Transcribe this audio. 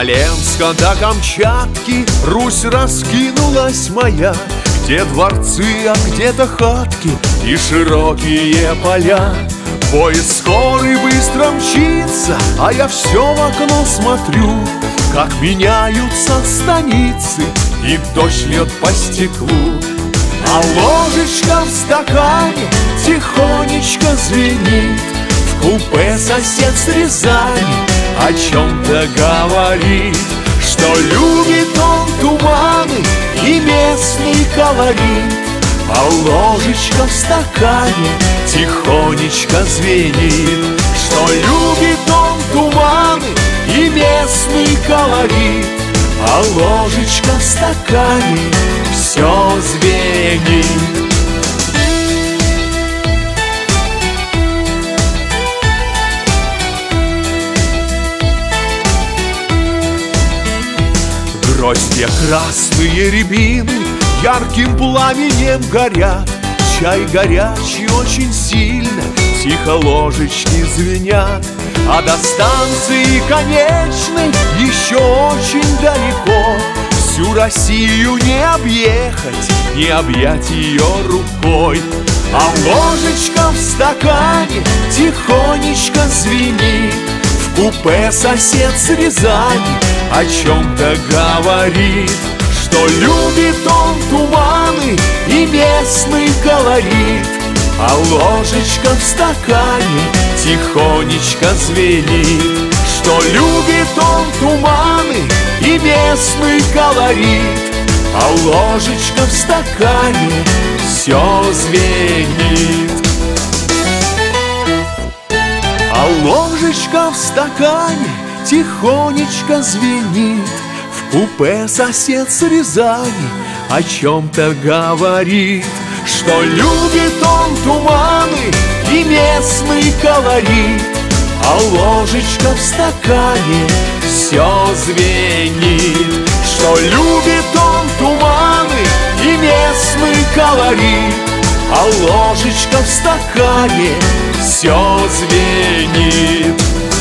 Смоленска до Камчатки Русь раскинулась моя, где дворцы, а где-то хатки и широкие поля. Поезд скорый быстро мчится, а я все в окно смотрю, как меняются станицы, и дождь льет по стеклу. А ложечка в стакане тихонечко звенит, в купе сосед с Рязани о чем-то говорит, что любит он туманы и местный колорит. А ложечка в стакане тихонечко звенит, что любит он туманы и местный колорит. А ложечка в стакане все звенит. Гроздья красные рябины ярким пламенем горят, чай горячий очень сильно, тихо ложечки звенят. А до станции конечной еще очень далеко, всю Россию не объехать, не объять ее рукой. А ложечка в стакане тихонечко звенит, в купе сосед с Рязани о чем-то говорит, что любит он туманы и местный колорит. А ложечка в стакане тихонечко звенит, что любит он туманы и местный колорит. А ложечка в стакане все звенит. А ложечка в стакане тихонечко звенит, в купе сосед с Рязани о чем-то говорит, что любит он туманы и местный колорит. А ложечка в стакане все звенит, что любит он туманы и местный колорит. А ложечка в стакане все звенит.